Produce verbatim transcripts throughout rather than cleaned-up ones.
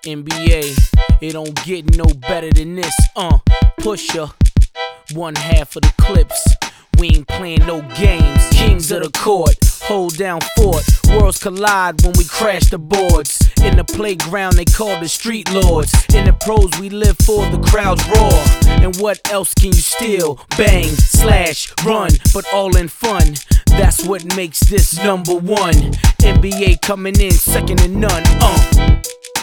N B A, it don't get no better than this. Uh, Pusha, one half of the Clips. We ain't playing no games. Kings of the court, hold down fort. Worlds collide when we crash the boards. In the playground they call the street lords. In the pros we live for, the crowds roar. And what else can you steal? Bang, slash, run, but all in fun. That's what makes this number one. N B A coming in second to none. Uh.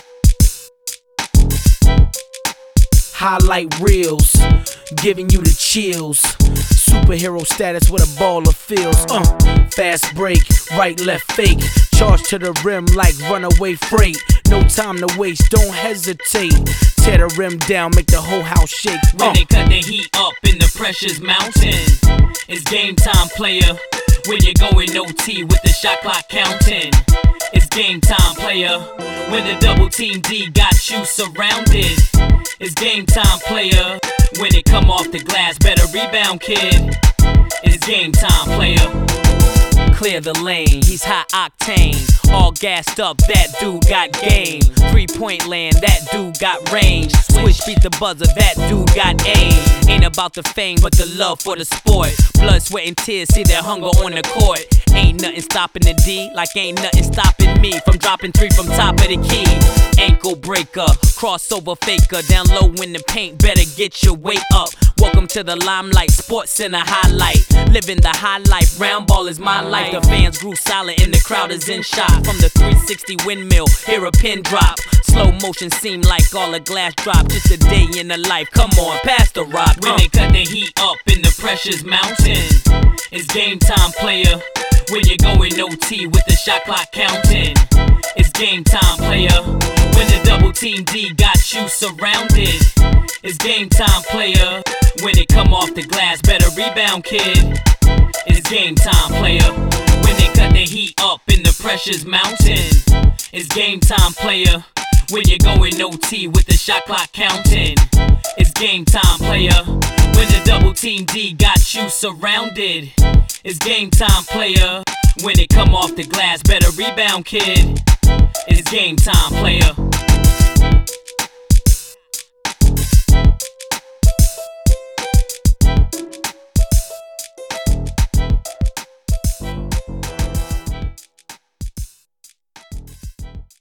Highlight reels, giving you the chills. Superhero status with a ball of feels. Uh, fast break, right, left, fake. Charge to the rim like runaway freight. No time to waste, don't hesitate. Tear the rim down, make the whole house shake. Uh. When they cut the heat up in the pressure's mountain, it's game time, player. When you're going O T with the shot clock counting, it's game time, player. When the double team D got you surrounded, it's game time, player. When it come off the glass, better rebound, kid. It's game time, player. Clear the lane, he's high octane. All gassed up, that dude got game. Three point land, that dude got range. Swish beat the buzzer, that dude got aim. Ain't about the fame, but the love for the sport. Blood, sweat, and tears, see their hunger on the court. Ain't nothing stopping the D, like ain't nothing stopping me from dropping three from top of the key. Ankle breaker, crossover faker, down low in the paint, better get your weight up. Welcome to the limelight, Sports Center highlight. Living the high life, round ball is my life. The fans grew silent and the crowd is in shock. From the three sixty windmill, hear a pin drop. Slow motion seem like all the glass drop. Just a day in the life, come on, pass the rock. When they cut the heat up in the pressure's mountain, it's game time, player. When you're going O T with the shot clock counting, it's game time, player. When the double team D got you surrounded, it's game time, player. When it come off the glass, better rebound, kid. It's game time, player. When they cut the heat up in the pressure's mountain, it's game time, player. When you're going O T with the shot clock counting, it's game time, player. When the double team D got you surrounded, it's game time, player. When it come off the glass, better rebound, kid. It's game time, player.